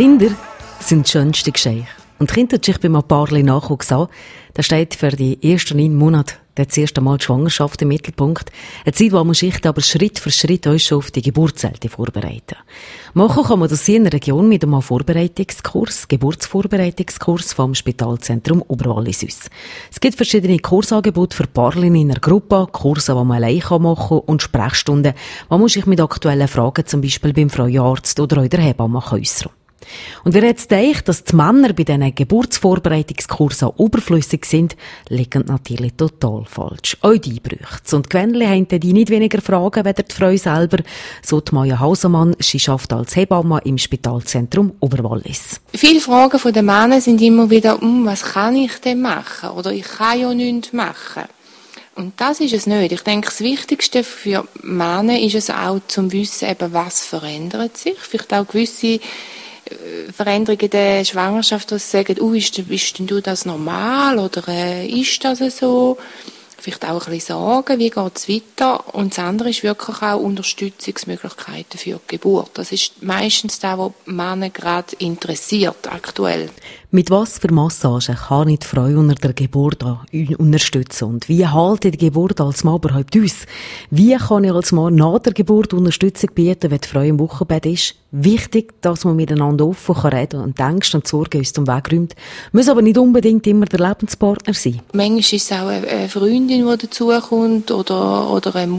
Kinder sind das schönste Geschenk. Und die Kinder sich beim Paarchen Nachwuchs an. Da steht für die ersten 9 Monate das erste Mal die Schwangerschaft im Mittelpunkt. Eine Zeit, wo man sich aber Schritt für Schritt uns schon auf die Geburtszeit vorbereiten. Machen kann man das hier in der Region mit einem Vorbereitungskurs, Geburtsvorbereitungskurs vom Spitalzentrum Oberwallis. Es gibt verschiedene Kursangebote für Paarchen in einer Gruppe, Kurse, die man allein machen kann und Sprechstunden, wo man sich mit aktuellen Fragen zum Beispiel beim Frauenarzt oder auch der Hebamme äußern kann. Und wer jetzt denkt, dass die Männer bei diesen Geburtsvorbereitungskursen überflüssig sind, liegen natürlich total falsch. Auch die braucht's. Und gewöhnlich haben die nicht weniger Fragen, weder die Frau selber, so die Maja Hausemann. Sie arbeitet als Hebamme im Spitalzentrum Oberwallis. Viele Fragen von den Männern sind immer wieder, was kann ich denn machen? Oder ich kann ja nichts machen. Und das ist es nicht. Ich denke, das Wichtigste für Männer ist es auch, zum Wissen, eben, was verändert sich. Vielleicht auch gewisse Veränderungen in der Schwangerschaft, dass sie sagen, ist denn du das normal oder ist das so? Vielleicht auch ein bisschen sagen, wie geht es weiter? Und das andere ist wirklich auch Unterstützungsmöglichkeiten für die Geburt. Das ist meistens das, was Männer gerade interessiert aktuell. Mit was für Massagen kann ich die Frau unter der Geburt unterstützen? Und wie halte ich die Geburt als Mann überhaupt aus? Wie kann ich als Mann nach der Geburt Unterstützung bieten, wenn die Frau im Wochenbett ist? Wichtig, dass man miteinander offen reden kann und die Ängste und Sorgen aus dem Weg räumt. Muss aber nicht unbedingt immer der Lebenspartner sein. Manchmal ist es auch eine Freundin, die dazukommt oder eine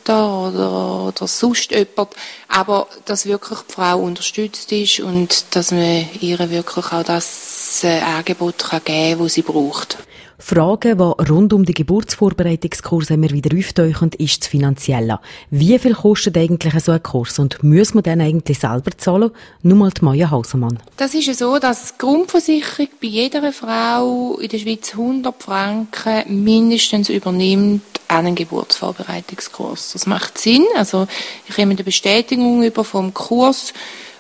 Mutter oder sonst jemand. Aber dass wirklich die Frau unterstützt ist und dass man ihr wirklich auch das Angebot geben kann, das sie braucht. Fragen, die rund um die Geburtsvorbereitungskurse immer wieder auftauchen, ist das Finanzielle. Wie viel kostet eigentlich so ein Kurs und muss man den eigentlich selber zahlen? Nur mal die Maja Hausemann. Das ist ja so, dass die Grundversicherung bei jeder Frau in der Schweiz 100 Franken mindestens übernimmt an einen Geburtsvorbereitungskurs. Das macht Sinn. Also ich habe eine Bestätigung über vom Kurs.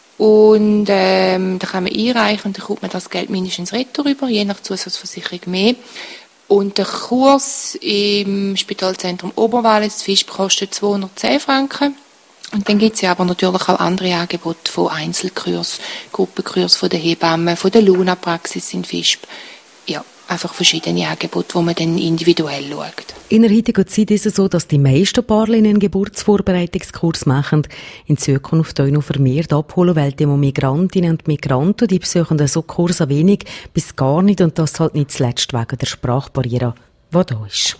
Und da kann man einreichen und dann kommt man das Geld mindestens retour über, je nach Zusatzversicherung mehr. Und der Kurs im Spitalzentrum Oberwallis, FISP, kostet 210 Franken. Und dann gibt es ja aber natürlich auch andere Angebote von Einzelkurs, Gruppenkurs von der Hebamme, von der Luna-Praxis in FISP. Ja, einfach verschiedene Angebote, wo man dann individuell schaut. In der heutigen Zeit ist es so, dass die meisten Paare einen Geburtsvorbereitungskurs machen. In Zukunft auch noch vermehrt abholen, weil die Migrantinnen und Migranten, die besuchen so Kurse wenig bis gar nicht und das halt nicht zuletzt wegen der Sprachbarriere, die da ist.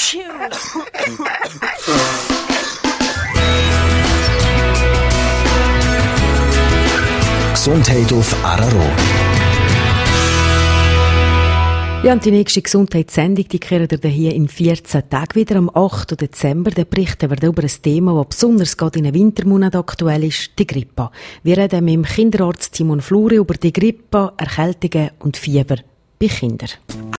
Gesundheit auf RRO. Ja, und die nächste Gesundheitssendung, die kehren wir hier in 14 Tagen wieder am 8. Dezember. Der berichten wir über ein Thema, das besonders gerade in den Wintermonaten aktuell ist, die Grippe. Wir reden mit dem Kinderarzt Simon Fluri über die Grippe, Erkältungen und Fieber bei Kindern.